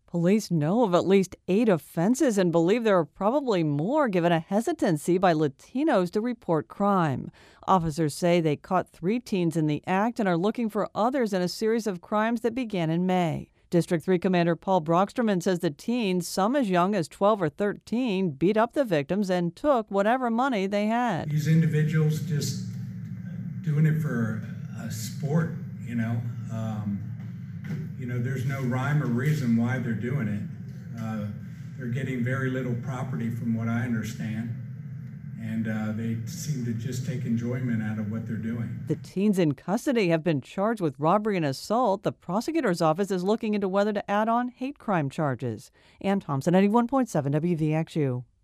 Police know of at least 8 offenses and believe there are probably more given a hesitancy by Latinos to report crime. Officers say they caught 3 teens in the act and are looking for others in a series of crimes that began in May. District 3 Commander Paul Brocksterman says the teens, some as young as 12 or 13, beat up the victims and took whatever money they had. These individuals just doing it for a sport, you know. There's no rhyme or reason why they're doing it. They're getting very little property from what I understand, and they seem to just take enjoyment out of what they're doing. The teens in custody have been charged with robbery and assault. The prosecutor's office is looking into whether to add on hate crime charges. Ann Thompson, 91.7 WVXU.